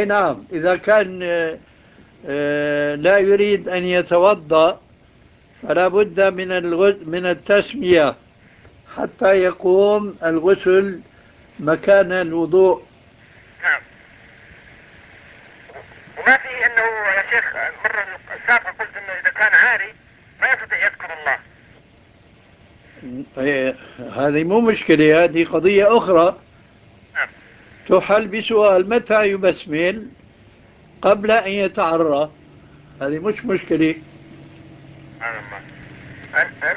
أي نعم، إذا كان لا يريد أن يتوضأ فلا بد من التسمية حتى يقوم الغسل مكان الوضوء. نعم. وما في انه يا شيخ المرة السابقة قلت انه اذا كان عاري ما يستطيع يذكر الله. هذه مو مشكلة، هذه قضية أخرى نعم. تحل بسؤال متى يبسمل قبل أن يتعرى. هذه مش مشكلة. سبحان الله.